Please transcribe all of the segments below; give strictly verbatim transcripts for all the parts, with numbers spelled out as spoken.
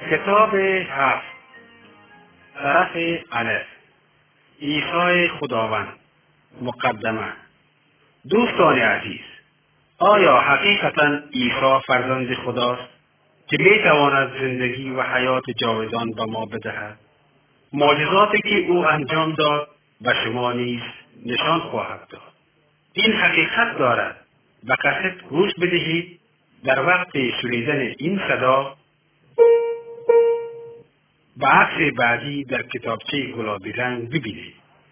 کتاب هفت طرف الف عیسی خداوند مقدمه. دوستان عزیز، آیا حقیقتا عیسی فرزند خداست که می تواند زندگی و حیات جاودان به ما بدهد؟ معجزاتی که او انجام داد به شما نیز نشان خواهد داد. این حقیقت دارد. به کست گوش بدهید. در وقت شنیدن این صدا به عکس بعدی در کتابچه گلابی رنگ ببینید.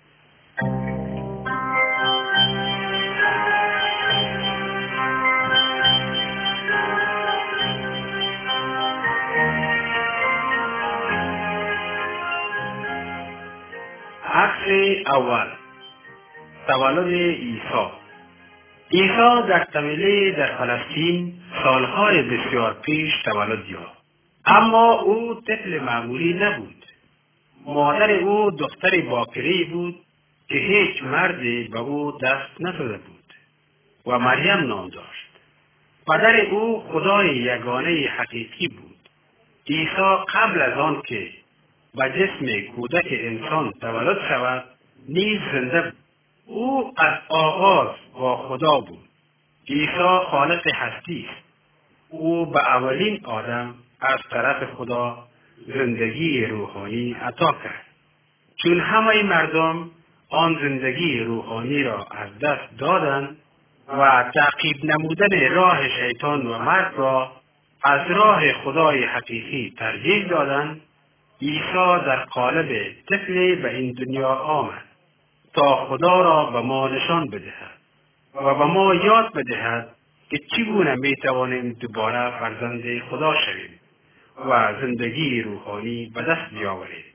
عکس اول، تولد عیسی. عیسی در طویله در فلسطین سالهای بسیار پیش تولد یافت. اما او طفل معمولی نبود. مادر او دختر باکری بود که هیچ مردی به او دست نزده بود و مریم نام داشت. پدر او خدای یگانه حقیقی بود. عیسی قبل از آن که به جسم کودک انسان تولد شود نیز زنده بود. او از آغاز با خدا بود. عیسی خالق هستی است. او به اولین آدم از طرف خدا زندگی روحانی عطا کرد. چون همه مردم آن زندگی روحانی را از دست دادند و تعقیب نمودن راه شیطان و مرد را از راه خدای حقیقی ترجیح دادند، عیسی در قالب طفلی به این دنیا آمد تا خدا را به ما نشان بدهد و به ما یاد بدهد که چگونه می توانیم دوباره فرزند خدا شویم و زندگی روحانی به دست بیاوریم.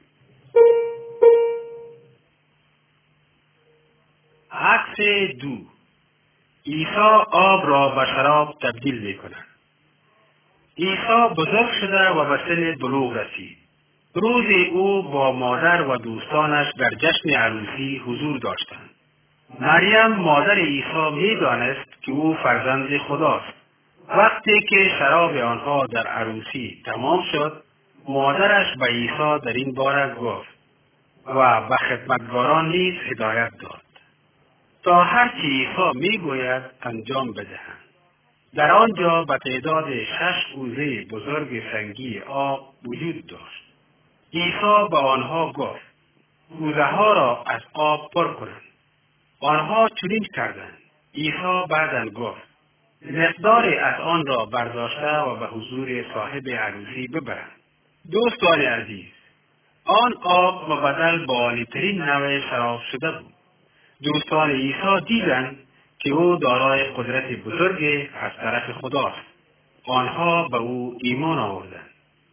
عکس دو، عیسی آب را به شراب تبدیل می کند. عیسی بزرگ شده و به سن بلوغ رسید. روزی او با مادر و دوستانش در جشن عروسی حضور داشتند. مریم مادر عیسی می دانست که او فرزند خداست. وقتی که شراب آنها در عروسی تمام شد، مادرش به عیسی در این باره گفت و به خدمتگاران نیز هدایت داد تا هرچی عیسی می گوید انجام بدهند. در آنجا به تعداد شش کوزه بزرگ سنگی آب وجود داشت. عیسی به آنها گفت کوزه ها را از آب پر کنند. آنها چنین کردند. عیسی بعداً گفت مقداری از آن را برداشته و به حضور صاحب عروسی ببرند. دوستان عزیز، آن آب مبدل با عالی‌ترین نوع شراب شده بود. دوستان عیسی دیدند که او دارای قدرت بزرگی از طرف خداست. آنها به او ایمان آوردند.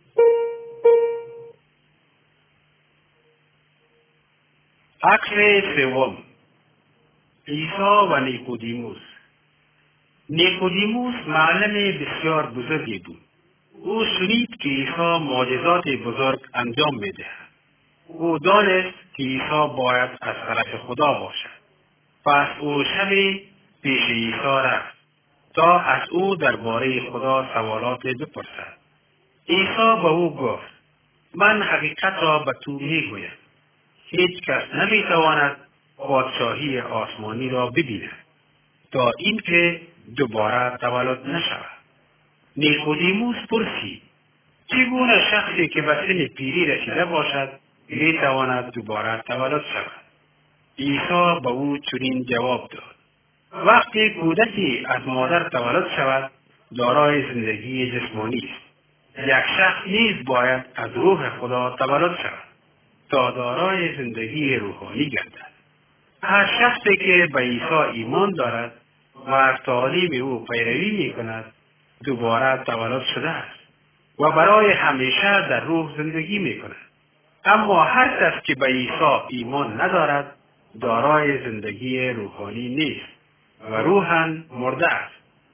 عکس سوم، عیسی و نیقودیموس. نیقودیموس معلم بسیار بزرگی بود. او شنید که عیسی معجزات بزرگ انجام می‌دهد. او دانست که عیسی باید از طرف خدا باشد. پس او شبی پیش عیسی رفت تا از او درباره خدا سوالات بپرسد. عیسی به او گفت من حقیقت را به تو میگویم. هیچ کس نمیتواند پادشاهی آسمانی را ببیند تا اینکه دوباره تولد نشود. نیقودیموس پرسید چگونه شخصی که به سن پیری رسیده باشد میتواند دوباره تولد شود؟ عیسی به او چنین جواب داد وقتی کودکی از مادر تولد شود دارای زندگی جسمانی است. یک شخص نیز باید از روح خدا تولد شود تا دارای زندگی روحانی گردد. هر شخصی که به عیسی ایمان دارد و از تعالیم او پیروی می کند دوباره تولد شده است و برای همیشه در روح زندگی می کند. اما هر کس که به عیسی ایمان ندارد دارای زندگی روحانی نیست و روحاً مرده است.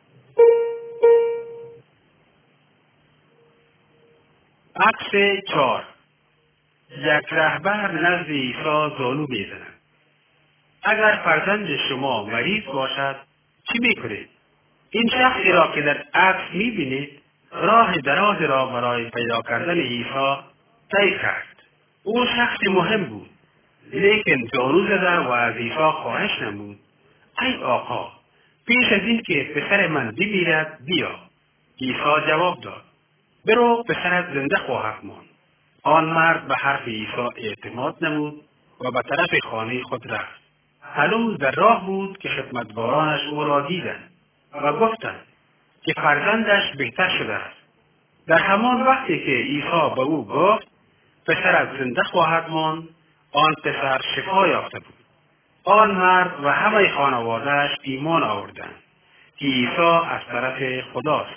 عکس چهار، یک رهبر نزد عیسی زانو میزند. اگر فرزند شما مریض باشد چی میکنید؟ این شخصی را که در عکس میبینید راه دراز را برای پیدا کردن عیسی طی کرد. او شخص مهم بود، لیکن جارو زده و از عیسی خواهش نمود: ای آقا، پیش از این که پسر من بمیرد بیا. عیسی جواب داد: برو، پسرت زنده خواهد ماند. آن مرد به حرف عیسی اعتماد نمود و به طرف خانه خود رفت. هنوز در راه بود که خدمتگارانش او را دیدند و گفتند که فرزندش بهتر شده است. در همان وقتی که عیسی به او گفت پسرت زنده خواهد ماند، آن پسر شفا یافته بود. آن مرد و همه خانواده‌اش ایمان آوردند که عیسی از طرف خداست.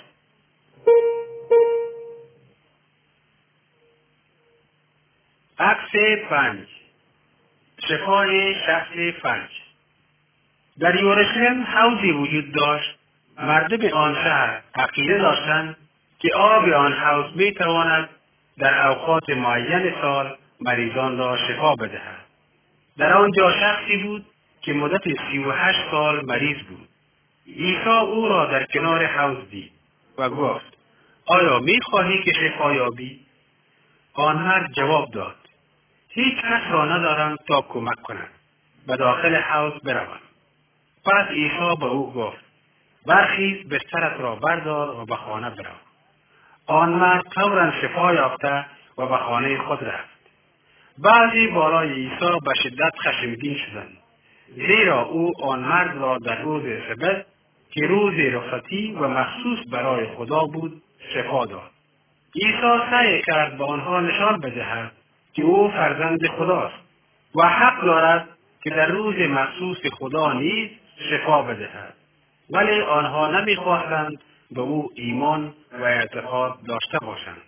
عکس پنج، شفای شخص فنج. در یورشلم حوضی وجود داشت. مردم آن شهر عقیده داشتند که آب آن حوض میتواند در اوقات معین سال مریضان را شفا بدهد. در آنجا شخصی بود که مدت سی و هشت سال مریض بود. عیسی او را در کنار حوض دید و گفت: آیا میخواهی که شفا یابی؟ آن مرد جواب داد: هیچ کس را ندارم تا کمک کند به داخل حوض بروم. پس عیسی به او گفت: برخیز، بسترت را بردار و به خانه برو. آن مرد فوراً شفا یافته و به خانه خود رفت. بعضی بالای عیسی به شدت خشمگین شدند، زیرا او آن مرد را در روز سبت که روز رخصتی و مخصوص برای خدا بود شفا داد. عیسی سعی کرد به آنها نشان بدهد که او فرزند خداست و حق دارد که در روز مخصوص خدا نیز شفا بدهد، ولی آنها نمیخواستند به او ایمان و اعتقاد داشته باشند.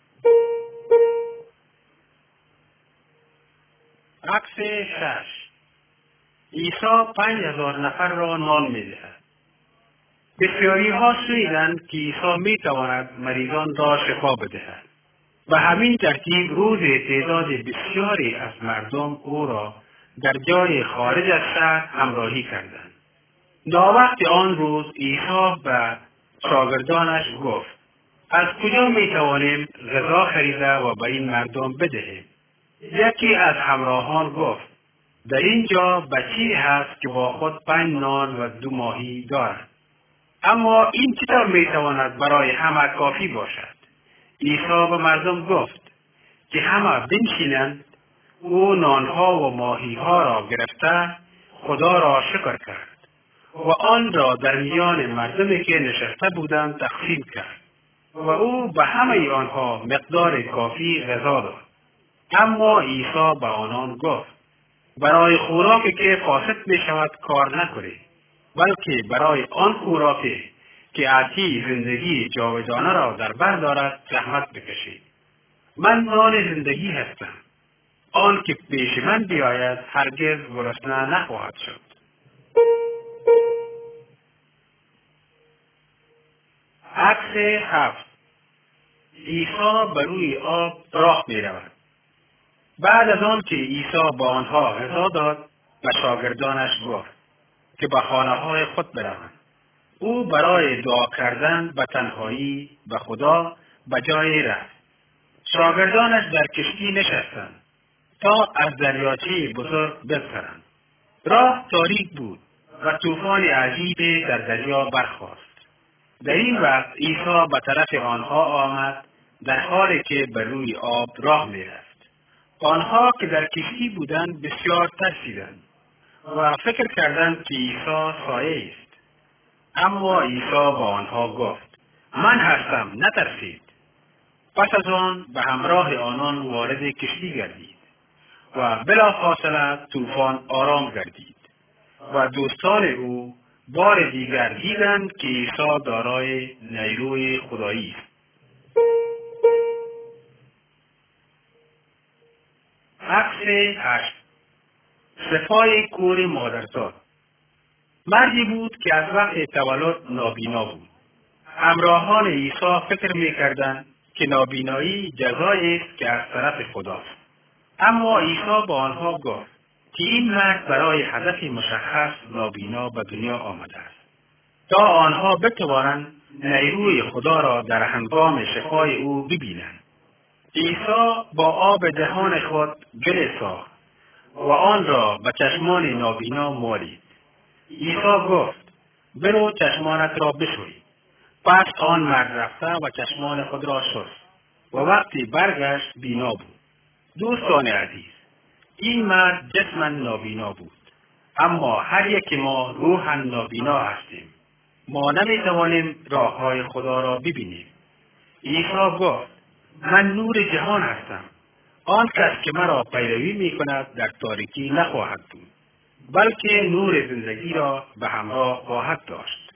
عکس شش، عیسی پنج هزار نفر را نان میدهد. بسیاری ها شنیدند که عیسی میتواند مریضان را شفا بدهد. و همین ترتیب روز تعداد بسیاری از مردم او را در جای خارج از شهر همراهی کردند. ناوقت آن روز عیسی به شاگردانش گفت: از کجا میتوانیم غذا خریده و به این مردم بدهیم؟ یکی از همراهان گفت: در اینجا بچه‌ای هست که با خود پنج نان و دو ماهی دارد. اما این چطور میتواند برای همه کافی باشد؟ عیسی به مردم گفت که همه بنشینند. او نانها و ماهیها را گرفته خدا را شکر کرد و آن را در میان مردمی که نشسته بودند تقسیم کرد و او به همه آنها مقدار کافی غذا داد. اما عیسی به آنان گفت: برای خوراکی که فاسد می شود کار نکنید، بلکه برای آن خوراکی که عطیه زندگی جاودانه را در بر دارد زحمت بکشید. من نان زندگی هستم. آن که پیش من بیاید هرگز گرسنه نخواهد شد. عکس هفت، عیسی بر روی آب راه می رود. بعد از آن که عیسی با آنها غذا داد و شاگردانش گفت که به خانه های خود بروند. او برای دعا کردن به تنهایی به خدا به جایی رفت. شاگردانش در کشتی نشستند تا از دریاچه بزرگ بگذرند. راه تاریک بود و طوفان عجیبی در دریا برخاست. در این وقت عیسی به طرف آنها آمد در حالی که بر روی آب راه می‌رفت. آنها که در کشتی بودند بسیار ترسیدند و فکر کردند که عیسی سایه است. اما عیسی با آنها گفت: من هستم، نترسید. پس از آن به همراه آنان وارد کشتی گردید و بلافاصله طوفان آرام گردید و دوستان او بار دیگر دیدند که عیسی دارای نیروی خدایی است. عکس هشت، شفای کور مادرزاد. مردی بود که از وقت تولد نابینا بود. همراهان عیسی فکر می‌کردند که نابینایی جزایی است که از طرف خداست. اما عیسی با آنها گفت که این مرد برای هدفی مشخص نابینا به دنیا آمده است تا آنها بتوانند نیروی خدا را در هنگام شفای او ببینند. عیسی با آب دهان خود گل ساخت و آن را به چشمان نابینا مالید. عیسی گفت برو چشمانت را بشوی. پس آن مرد رفته و چشمان خود را شست و وقتی برگشت بینا بود. دوستان عزیز، این مرد جسما نابینا بود، اما هر یک ما روحا نابینا هستیم. ما نمیتوانیم راههای خدا را ببینیم. عیسی گفت من نور جهان هستم. آن کس که مرا پیروی می کند در تاریکی نخواهد بود، بلکه نور زندگی را به همراه خواهد داشت.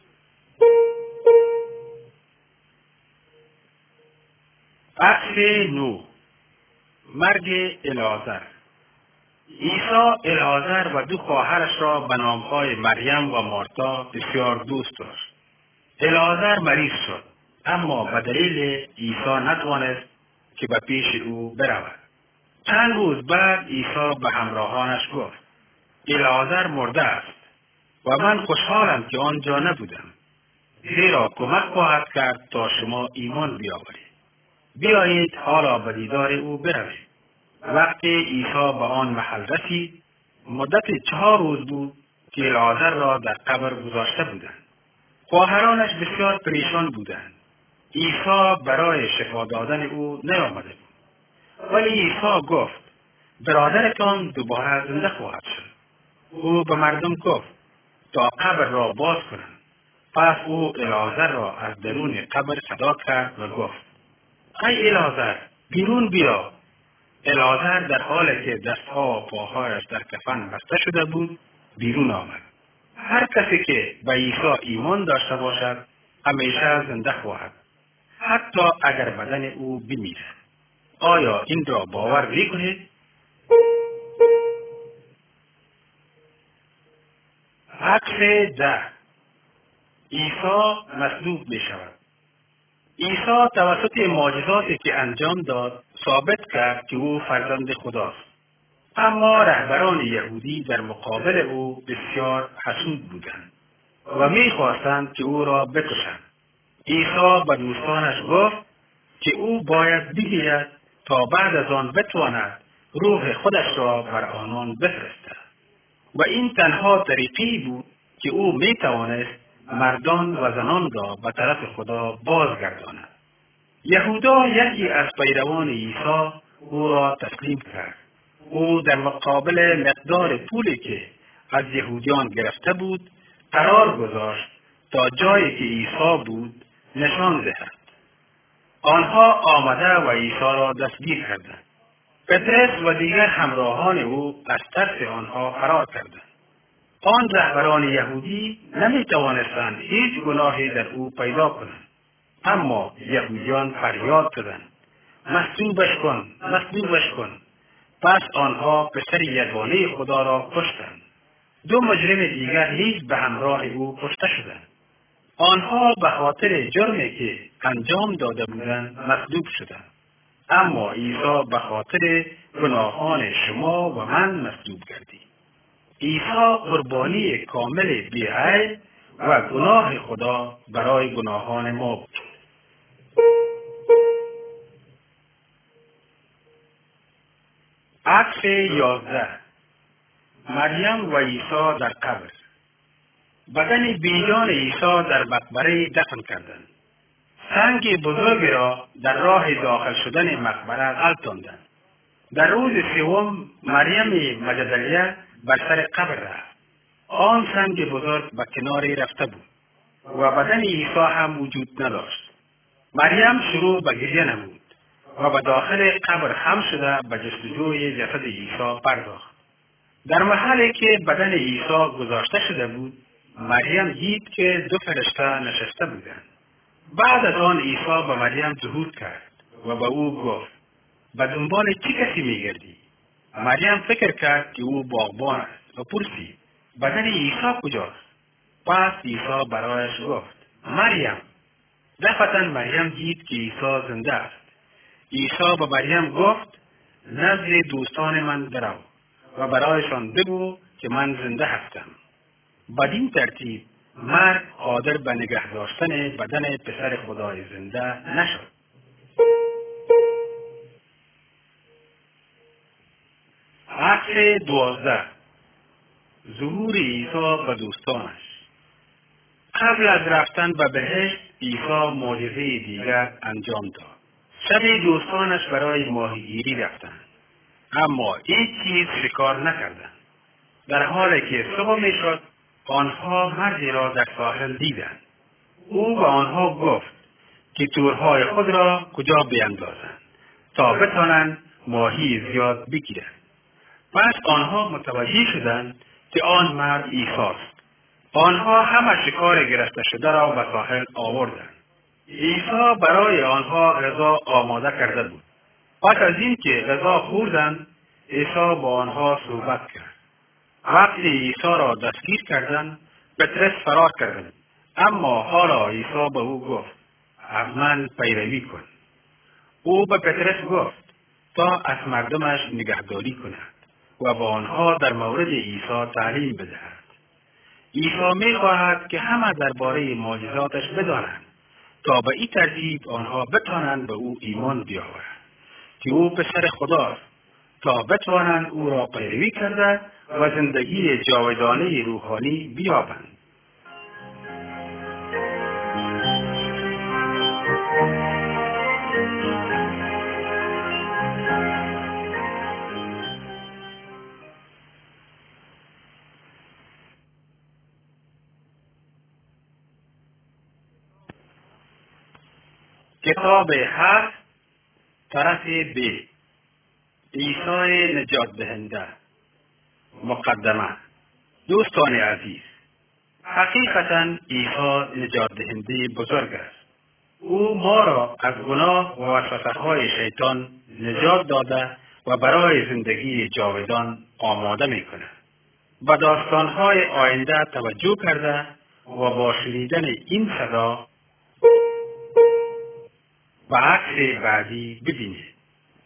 عکس نو، مرگ العازر. عیسی العازر و دو خواهرش را به نامهای مریم و مارتا بسیار دوست داشت. العازر مریض شد، اما به دلیل عیسی نتوانست که به پیش او برود. چند روز بعد عیسی به همراهانش گفت العازر مرده است و من خوشحالم که آنجا نبودم، زیرا کمک خواهد کرد تا شما ایمان بیاورید. بیایید حالا به دیدار او برویم. وقتی عیسی به آن محل رسید، مدت چهار روز بود که العازر را در قبر گذاشته بودند. خواهرانش بسیار پریشان بودند. عیسی برای شفا دادن او نیامده بود. ولی عیسی گفت برادرتان دوباره زنده خواهد شد. او به مردم گفت تا قبر را باز کنند. پس او العازر را از درون قبر صدا کرد و گفت ای العازر بیرون بیا. العازر در حالی که دستها و پاهایش در کفن بسته شده بود بیرون آمد. هر کسی که به عیسی ایمان داشته باشد همیشه زنده خواهد، حتی اگر بدن او بمیرد. آیا این را باور می‌کنید؟ عکس ده، عیسی مصلوب می شود. عیسی توسط معجزاتی که انجام داد ثابت کرد که او فرزند خداست. اما رهبران یهودی در مقابل او بسیار حسود بودند و می‌خواستند که او را بکشند. عیسی به دوستانش گفت که او باید بگوید تا بعد از آن بتواند روح خودش را بر آنان بفرستد و این تنها طریقی بود که او می‌توانست مردان و زنان را به طرف خدا بازگرداند. یهودا یکی از پیروان عیسی او را تسلیم کرد. او در مقابل مقدار پولی که از یهودیان گرفته بود قرار گذاشت تا جایی که عیسی بود نشان دهد. آنها آمده و عیسی را دستگیر کردند. پطرس و دیگر همراهان او از ترس آنها فرار کردند. آن رهبران یهودی نمی توانستند هیچ گناهی در او پیدا کنند، اما یهودیان فریاد زدند مصلوبش کن، مصلوبش کن. پس آنها پسر یگانه خدا را کشتند. دو مجرم دیگر نیز به همراه او کشته شدند. آنها به خاطر جرمی که انجام داده بودند مصلوب شدند، اما عیسی به خاطر گناهان شما و من مصلوب گردید. عیسی قربانی کامل بی‌عیب و گناه خدا برای گناهان ما بود. عکس یازده، مریم و عیسی در قبر. بدن بیجان عیسی در مقبره دفن کردند. سنگ بزرگی را در راه داخل شدن مقبره غلطاندند. در روز سوم مریم مجدلیه بر سر قبر رفت. آن سنگ بزرگ به کناری رفته بود و بدن عیسی هم وجود نداشت. مریم شروع به گریه نمود و به داخل قبر خم شده به جستجوی جسد عیسی پرداخت. در محلی که بدن عیسی گذاشته شده بود مریم دید که دو فرشته نشسته بودند. بعد از آن عیسی به مریم ظهور کرد و به او گفت به دنبال چه کسی میگردی؟ مریم فکر کرد که او باغبان است و پرسید بدن عیسی کجاست؟ پس عیسی برایش گفت مریم. دفعتا مریم دید که عیسی زنده است. عیسی به مریم گفت نزد دوستان من برو و برایشان بگو که من زنده هستم. بدین ترتیب مرد قادر به نگه داشتن بدن پسر خدای زنده نشد. عکس دوازده، ظهور عیسی به دوستانش. قبل از رفتن به بهشت عیسی معجزه دیگر انجام داد. شب دوستانش برای ماهیگیری رفتند، اما هیچ چیز شکار نکردند. در حالی که صبح میشد آنها مردی را در ساحل دیدند. او به آنها گفت که تورهای خود را کجا بیندازند تا بتوانند ماهی زیاد بگیرند. پس آنها متوجه شدند که آن مرد عیسی است. آنها همه شکار گرفته شده را به ساحل آوردند. عیسی برای آنها غذا آماده کرده بود. پس از این که غذا خوردند، عیسی با آنها صحبت کرد. وقتی عیسی را دستگیر کردند، پطرس فرار کردند. اما حالا عیسی به او گفت از من پیروی کن. او به پطرس گفت تا از مردمش نگهداری کند و با آنها در مورد عیسی تعلیم بدهد. عیسی می‌خواهد که همه درباره معجزاتش بدانند تا به این ترتیب آنها بتوانند به او ایمان بیاورند که او پسر خداست، تا بتوانند او را پیروی کرده و زندگی جاودانه روحانی بیابند. کتاب هفت، طرف ب، عیسی نجات دهنده. مقدمه. دوستان عزیز، حقیقتا عیسی نجات دهنده بزرگ است. او ما را از گناه و وسوسه‌های شیطان نجات داده و برای زندگی جاودان آماده می‌کند. به داستان‌های آینده توجه کرده و با شنیدن این صدا به عکس بعدی ببینید.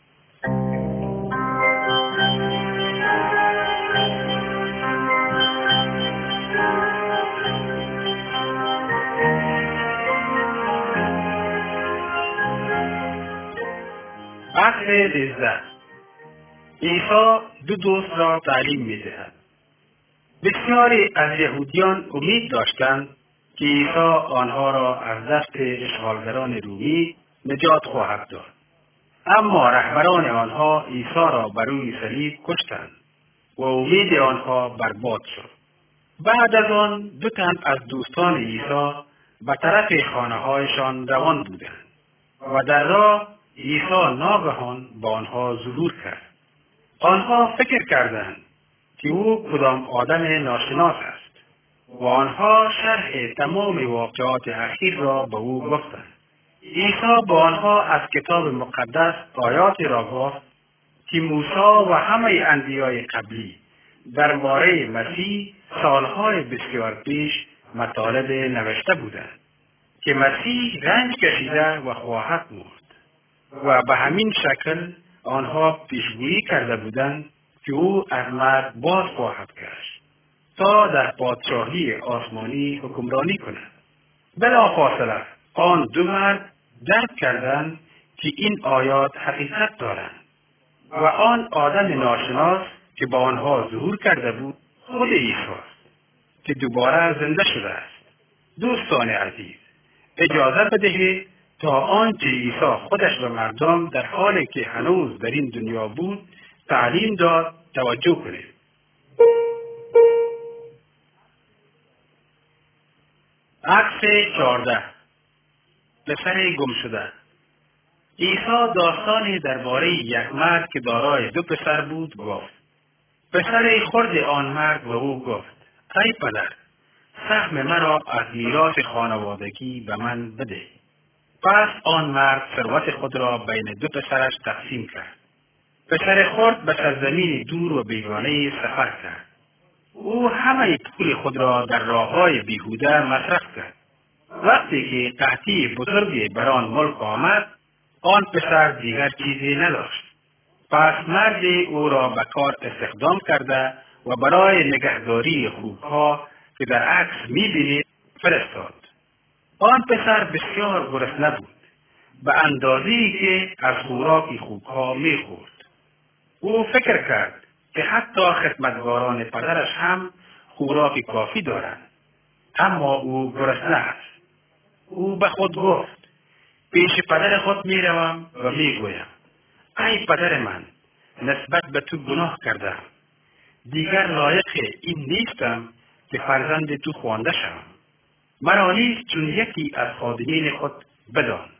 عکس دوازده. عیسی دو دوست را تعلیم می‌دهد. بسیاری از یهودیان امید داشتند که عیسی آنها را از دست اشغالگران رومی نجات خواهد داد. اما رهبران آنها عیسی را بر روی صلیب کشتند و امید آنها برباد شد. بعد از آن دو تن از دوستان عیسی به طرف خانه‌هایشان روان بودند و در راه عیسی ناگهان با آنها ظهور کرد. آنها فکر کردند که او کدام آدم ناشناس است و آنها شرح تمام واقعات اخیر را به او گفتند. عیسی با آنها از کتاب مقدس آیاتی را گفت که موسی و همه انبیای قبلی درباره مسیح سالهای بسیار پیش مطالب نوشته بودند که مسیح رنج کشیده و خواهد مرد و به همین شکل آنها پیشگویی کرده بودند که او از مرگ باز خواهد گشت تا در پادشاهی آسمانی حکمرانی کند. بلافاصله آن دو مرد درک کردند که این آیات حقیقت دارند و آن آدم ناشناس که با آنها ظهور کرده بود خود عیسی است که دوباره زنده شده است. دوستان عزیز، اجازه بدهید تا آنچه عیسی خودش به مردم در حالی که هنوز در این دنیا بود تعلیم داد توجه کنیم. عکس چهارده، پسر گم شده. عیسی داستانی درباره یک مرد که دارای دو پسر بود گفت. پسر خرد آن مرد به او گفت ای پدر، سهم مرا از میراث خانوادگی به من بده. پس آن مرد ثروت خود را بین دو پسرش تقسیم کرد. پسر خرد به سرزمین دور و بیگانه سفر کرد. او همه پول خود را در راههای بیهوده مصرف کرد. وقتی که قحطی بزرگی بر آن ملک آمد، آن پسر دیگر چیزی نداشت. پس مرد او را به کار استخدام کرده و برای نگهداری خوکها که در عکس می‌بینید فرستاد. آن پسر بسیار گرسنه بود، به اندازه‌ای که از خوراک خوبها می‌خورد. او فکر کرد که حتی خدمتگاران پدرش هم خوراک کافی دارند، اما او گرسنه است. او به خود گفت: پیش پدر خود میروم و میگویم: ای پدر من، نسبت به تو گناه کردم. دیگر لایق این نیستم که فرزند تو خوانده شوم. مرا نیز چون یکی از خادمین خود بدان.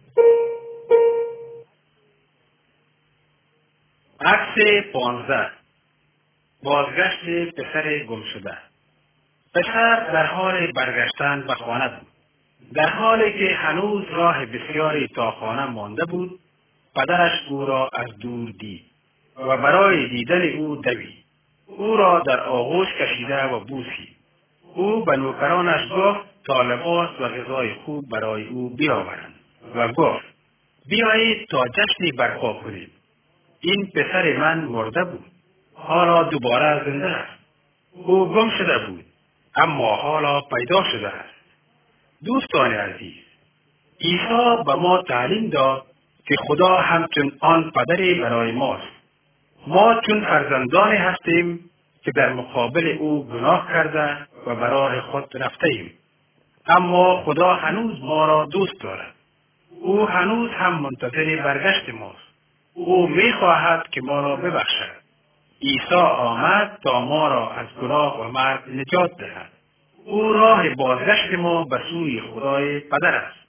عکس پانزده. بازگشت پسر گم شده. پسر در حال برگشتن به خانه بود. در حالی که هنوز راه بسیاری تا خانه مانده بود، پدرش او را از دور دید و برای دیدن او دوید. او را در آغوش کشیده و بوسید. او به نوکرانش گفت تا لباس و غذای خوب برای او بیاورند و گفت: بیایید تا جشنی برپا کنیم. این پسر من مرده بود، حالا دوباره زنده است. او گم شده بود، اما حالا پیدا شده است. دوستان عزیز، عیسی به ما تعلیم داد که خدا همچون آن پدری برای ماست. ما چون فرزندانی هستیم که در مقابل او گناه کرده و برای خود رفته ایم. اما خدا هنوز ما را دوست دارد. او هنوز هم منتظر برگشت ماست. او می‌خواهد که ما را ببخشد. عیسی آمد تا ما را از گناه و مرگ نجات دهد. او راه بازگشت ما به سوی خدای پدر است.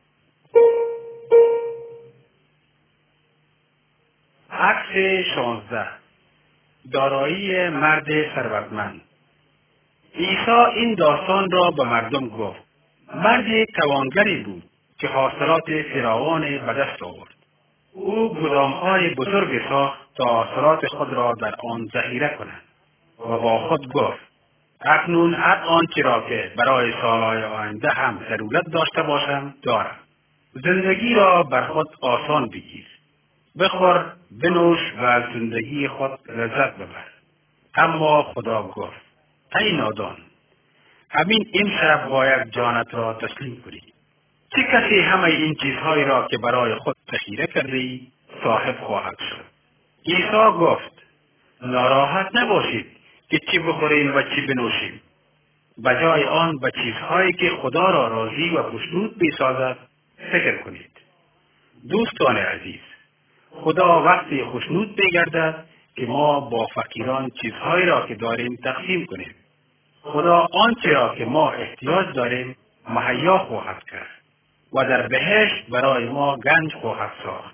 عکس شانزده. دارایی مرد ثروتمند. عیسی این داستان را به مردم گفت. مرد توانگری بود که حاصلات فراوان به دست آورد. او گدام‌های بزرگ ساخت تا حاصلات خود را در آن ذخیره کند و با خود گفت: اکنون هر آنچه را که برای سالهای آینده هم ضرورت داشته باشم دارم. زندگی را بر خود آسان بگیر. بخور، بنوش و از زندگی خود لذت ببر. اما خدا گفت: ای نادان، همین امشب باید جانت را تسلیم کنی. چه کسی همه این چیزهایی را که برای خود ذخیره کردی صاحب خواهد شد؟ عیسی گفت: ناراحت نباشید که چی بخوریم و چی بنوشیم. بجای آن به چیزهایی که خدا را راضی و خوشنود می‌سازد فکر کنید. دوستان عزیز، خدا وقتی خوشنود می‌گردد که ما با فقیران چیزهایی را که داریم تقسیم کنیم. خدا آنچه را که ما احتیاج داریم مهیا خواهد کرد و در بهشت برای ما گنج خواهد ساخت.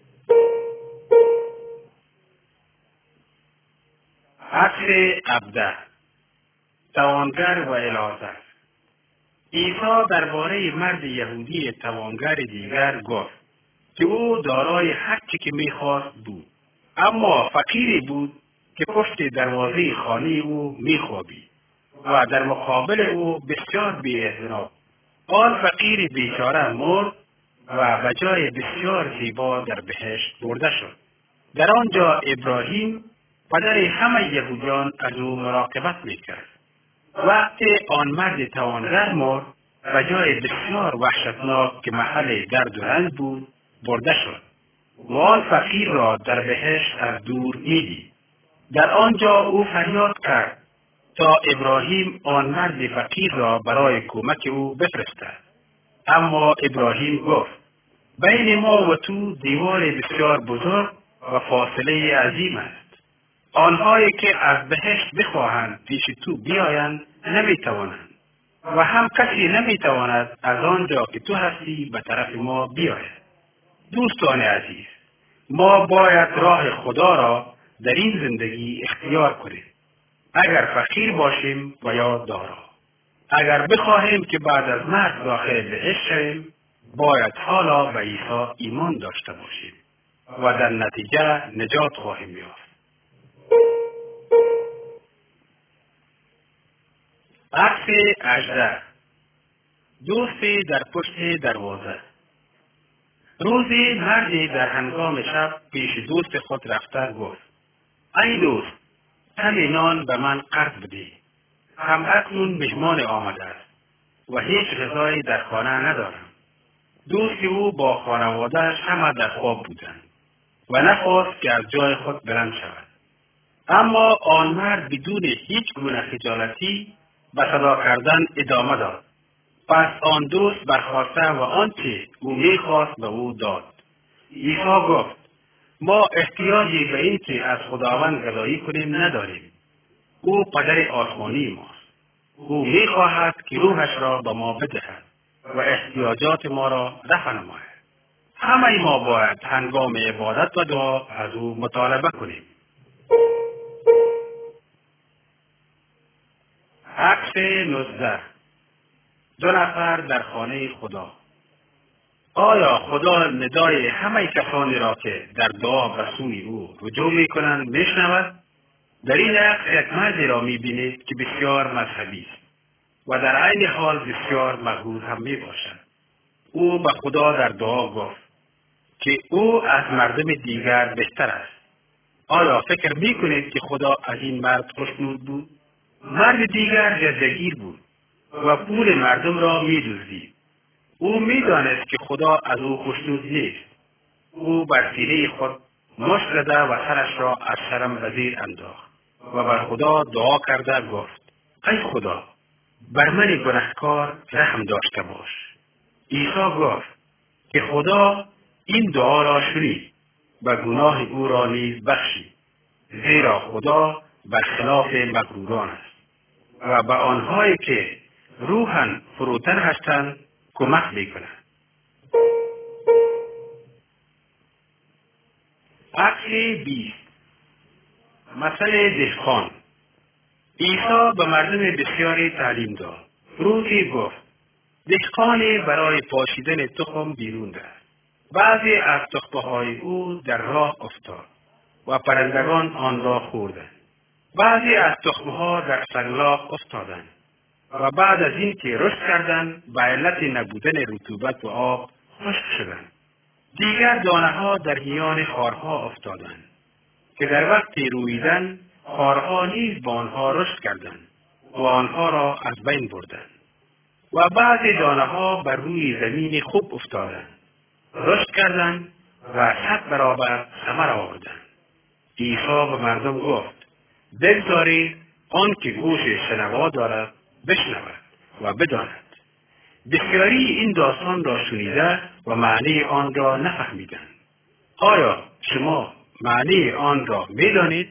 عکس عبده. توانگر و العازر. عیسی درباره مرد یهودی توانگر دیگر گفت که او دارای هر چی که می‌خواست بود، اما فقیری بود که پشت دروازه خانه او می‌خوابید و در مقابل او بسیار بی‌اعتنا. آن فقیر بیچاره مرد و به جای بسیار زیبا در بهشت برده شد. در آنجا ابراهیم پدر همه یهودیان از او مراقبت می‌کرد. وقتی آن مرد توانگر مرد، به جای بسیار وحشتناک که محل درد و رنج بود برده شد و آن فقیر را در بهشت از دور می‌دید. در آنجا او فریاد کرد تا ابراهیم آن مرد فقیر را برای کمک او بفرستد. اما ابراهیم گفت: بین ما و تو دیوار بسیار بزرگ و فاصله عظیم است. آنهایی که از بهشت بخواهند پیش تو بیایند نمیتوانند و هم کسی نمیتواند از آنجا که تو هستی به طرف ما بیاید. دوستان عزیز، ما باید راه خدا را در این زندگی اختیار کنیم. اگر فقیر باشیم و یا دارا. اگر بخواهیم که بعد از مرگ داخل بهشت شویم، باید حالا به عیسی ایمان داشته باشیم و در نتیجه نجات خواهیم یافت. عکس هجده. دوستی در پشت دروازه. روزی مردی در هنگام شب پیش دوست خود رفته گفت: ای دوست، کمی نان به من قرض بدی. هم اکنون مهمان آمده است. و هیچ غذایی در خانه ندارم. دوست او با خانوادهش همه در خواب بودند و نخواست که از جای خود بلند شود. اما آن مرد بدون هیچ گونه خجالتی به صدا کردن ادامه داد. پس آن دوست برخاسته و آنچه او میخواست به او داد. عیسی گفت: ما احتیاجی به این که از خداوند گدایی کنیم نداریم. او پدر آسمانی ماست. او میخواهد که روحش را به ما بدهد و احتیاجات ما را رفع نماید. همه ما باید هنگام عبادت و دعا از او مطالبه کنیم. عکس نوزده. دو نفر در خانه خدا. آیا خدا ندای همه کسانی را که در دعا به سوی او رجوع میکنند میشنود؟ در این عکس یک مردی را میبینید که بسیار مذهبی است و در عین حال بسیار مغرور هم میباشد. او به خدا در دعا گفت که او از مردم دیگر بهتر است. آیا فکر میکنید که خدا از این مرد خوشنود بود؟ مرد دیگر جزگیر بود و پول مردم را میدزدید. او میدانست که خدا از او خوشنود نیست. او بر سینه خود مشت زده و سرش را از شرم به زیر انداخت و بر خدا دعا کرده گفت: ای خدا، بر من گنهکار رحم داشته باش. عیسی گفت که خدا این دعا را شنید و گناه او را نیز بخشید، زیرا خدا برخلاف مغروران است و به آنهایی که روحاً فروتن هستند کمک میکند. عکس بیست. مثل دهقان. عیسی به مردم بسیاری تعلیم داد. روزی گفت: دهقانی برای پاشیدن تخم بیرون رفت. بعضی از تخمه‌های او در راه افتاد و پرندگان آن را خوردند. بعضی از تخمها در سنگلاخ افتادند و بعد از این که رشد کردند به علت نبودن رطوبت و آب خشک شدند. دیگر دانه ها در میان خارها افتادند که در وقت رویدن خارها نیز با آنها رشد کردند و آنها را از بین بردند. و بعضی دانه ها بر روی زمین خوب افتادند، رشد کردند و صد برابر ثمر آوردند. عیسی به مردم گفت: بگذارید آن که گوش شنوا دارد بشنود و بداند. بسیاری این داستان را شنیده و معنی آن را نفهمیدند. آیا شما معنی آن را می‌دانید؟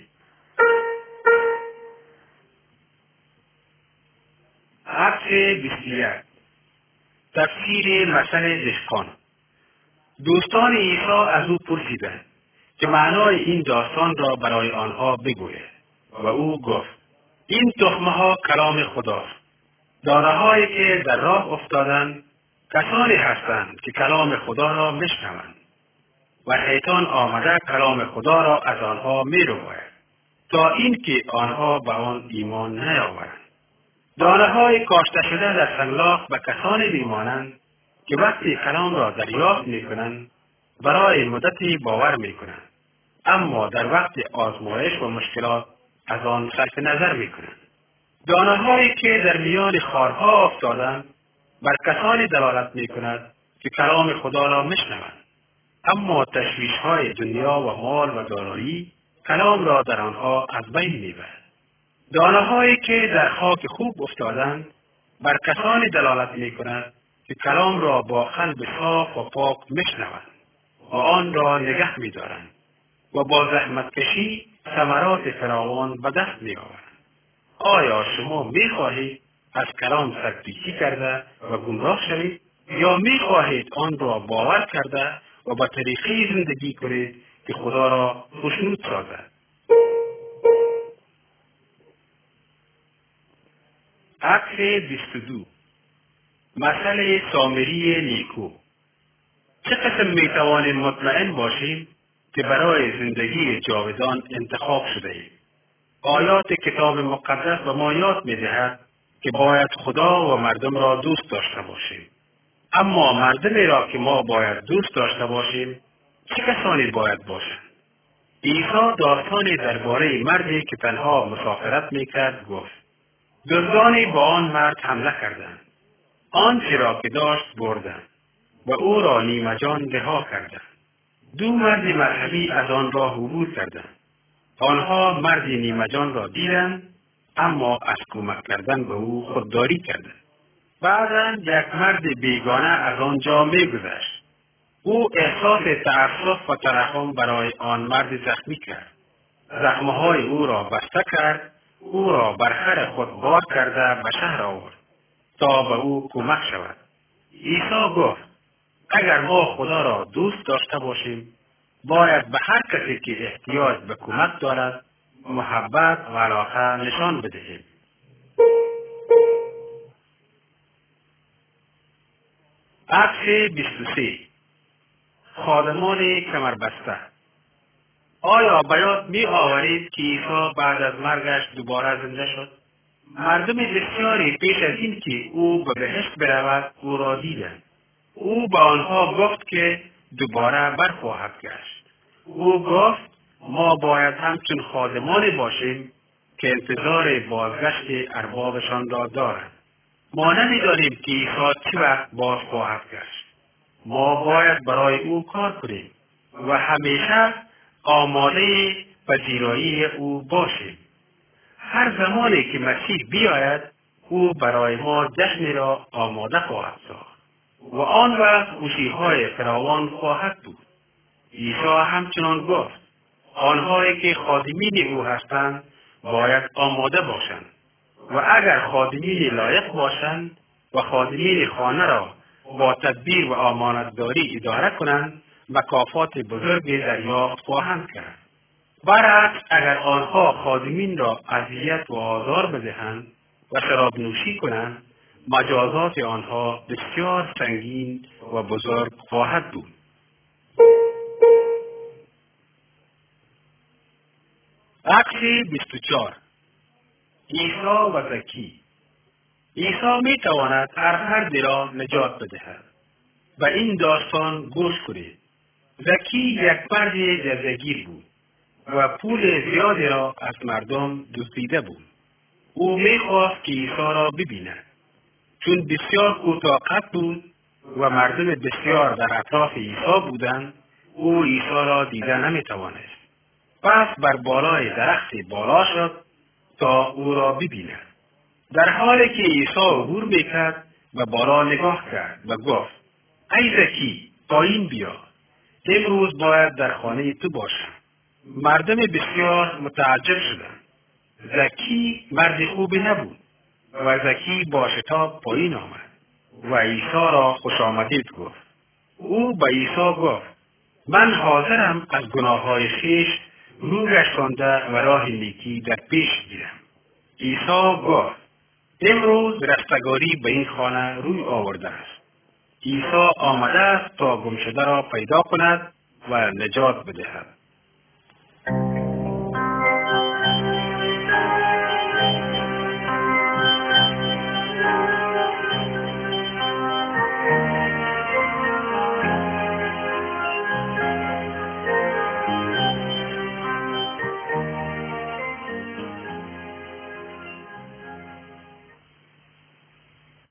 عکس بیست و یک. تفسیر مثل دهقان. دوستان عیسی از او پرسیدند که معنای این داستان را برای آنها بگوید و او گفت: این تخمه‌ها کلام خداست. دانه‌هایی که در راه افتادند کسانی هستند که کلام خدا را میشنوند و شیطان آمده کلام خدا را از آنها می‌رباید تا اینکه آنها به آن ایمان نیاورند. دانه‌های کاشته شده در سنگلاخ به کسانی میمانند که وقتی کلام را دریافت میکنند برای مدتی باور میکنند، اما در وقت آزمایش و مشکلات از آن صرف نظر میکنند. دانه‌هایی که در میان خارها افتادند بر کسانی دلالت میکند که کلام خدا را میشنوند، اما تشویش‌های دنیا و مال و دارایی کلام را در آنها از بین میبرد. دانه‌هایی که در خاک خوب افتادند بر کسانی دلالت میکند که کلام را با قلب صاف و پاک میشنوند و آن را نگه میدارند و با زحمت کشی ثمرات فراوان به دست میآورند. آیا شما میخواهید از کلام سرپیچی کرده و گمراه شوید یا میخواهید آن را باور کرده و به طریقی زندگی کنید که خدا را خوشنود سازد؟ عکس بیست و دو. مثل سامری نیکو. چه قسم میتوانیم مطمئن باشیم که برای زندگی جاودان انتخاب شده ایم؟ آیات کتاب مقدس به ما یاد می‌دهد که باید خدا و مردم را دوست داشته باشیم. اما مردمی را که ما باید دوست داشته باشیم چه کسانی باید باشند؟ عیسی داستانی درباره مردی که تنها مسافرت میکرد گفت. دزدانی با آن مرد حمله کردند. آنچه را که داشت بردند و او را نیمه جان رها کردند. دو مرد مذهبی از آن راه عبور کردند. آنها مرد نیمه جان را دیدند، اما از کمک کردن به او خودداری کردند. بعداً یک مرد بیگانه از آنجا می‌گذشت. او احساس تأسف و ترحم برای آن مرد زخمی کرد. زخمهای او را بسته کرد، او را بر خر خود بار کرده به شهر آورد تا به او کمک شود. عیسی گفت: اگر ما خدا را دوست داشته باشیم، باید به هر کسی که احتیاج به کمک دارد محبت و علاقه نشان بدهیم. عکس بیست و سه. خادمان کمربسته. آیا به یاد می آورید که عیسی بعد از مرگش دوباره زنده شد؟ مردم بسیاری پیش از این که او به بهشت برود او را دیدند. او به آنها گفت که دوباره برخواهد گشت. او گفت: ما باید همچون خادمانی باشیم که انتظار بازگشت اربابشان را دارند. ما نمی‌دانیم که عیسی چه وقت باز خواهد گشت. ما باید برای او کار کنیم و همیشه آماده پذیرایی او باشیم. هر زمانی که مسیح بیاید، او برای ما جشنی را آماده خواهد ساخت و آن وقت خوشی‌های فراوان خواهد بود. عیسی همچنان گفت: آنهایی که خادمین او هستند باید آماده باشند و اگر خادمین لایق باشند و خادمین خانه را با تدبیر و امانتداری اداره کنند، مکافات بزرگی دریافت خواهند کرد. برعکس اگر آنها خادمین را اذیت و آزار بدهند و شراب نوشی کنند، مجازات آنها بسیار سنگین و بزرگ خواهد بود. عکس بیست و چهار. عیسی و زکی. عیسی می تواند هر فردی را نجات بدهد. و این داستان گوش کنید. زکی یک مرد جزگیر بود و پول زیادی را از مردم دزدیده بود. او می‌خواست که عیسی را ببیند. چون بسیار کوتاه قد بود و مردم بسیار در اطراف عیسی بودند، او عیسی را دیده نمی‌توانست. پس بر بالای درخت بالا شد تا او را ببیند. در حالی که عیسی عبور می‌کرد و بالا نگاه کرد و گفت: ای زکی، پایین بیا. امروز باید در خانه تو باشم. مردم بسیار متعجب شدند. زکی مرد خوبی نبود و زکی با شتاب پایین آمد و عیسی را خوش آمدید گفت. او به عیسی گفت: من حاضرم از گناههای خویش رو گردانده و راه نیکی در پیش گیرم. عیسی گفت: امروز رستگاری به این خانه روی آورده است. عیسی آمده است تا گمشده را پیدا کند و نجات بدهد.